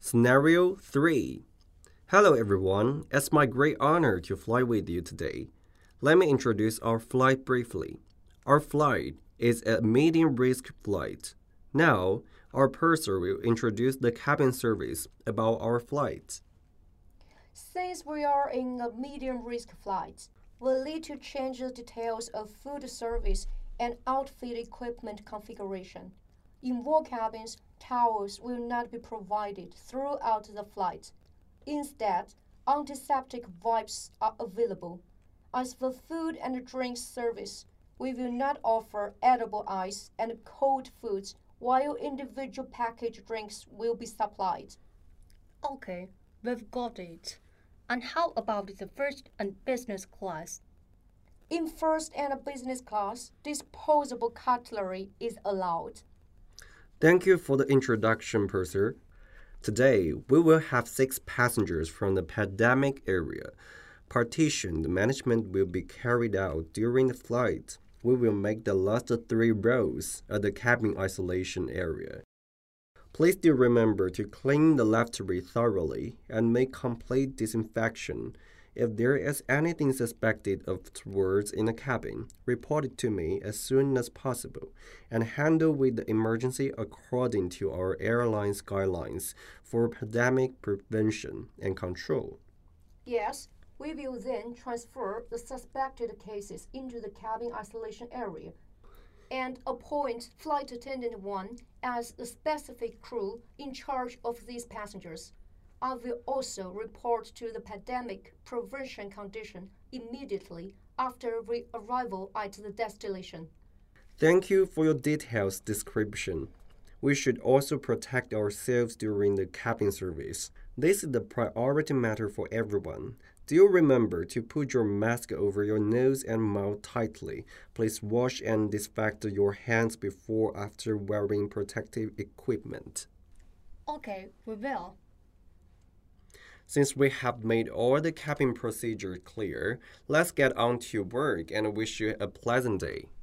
Scenario 3. Hello everyone, it's my great honor to fly with you today. Let me introduce our flight briefly. Our flight is a medium risk flight. Now, our purser will introduce the cabin service about our flight. Since we are in a medium risk flight, we'll need to change the details of food service and outfit equipment configuration. In war cabins, towels will not be provided throughout the flight. Instead, antiseptic wipes are available. As for food and drink service, we will not offer edible ice and cold foods while individual packaged drinks will be supplied. Okay, we've got it. And how about the first and business class? In first and business class, disposable cutlery is allowed. Thank you for the introduction, purser. Today, we will have 6 passengers from the pandemic area. Partition management will be carried out during the flight. We will make the last 3 rows at the cabin isolation area. Please do remember to clean the lavatory thoroughly and make complete disinfection. If there is anything suspected of towards in the cabin, report it to me as soon as possible and handle with the emergency according to our airline's guidelines for pandemic prevention and control. Yes, we will then transfer the suspected cases into the cabin isolation area and appoint Flight Attendant 1 as the specific crew in charge of these passengers. I will also report to the pandemic prevention condition immediately after arrival at the destination. Thank you for your detailed description. We should also protect ourselves during the cabin service. This is the priority matter for everyone. Do remember to put your mask over your nose and mouth tightly. Please wash and disinfect your hands before after wearing protective equipment. Okay, we will. Since we have made all the cabin procedures clear, let's get on to work and wish you a pleasant day.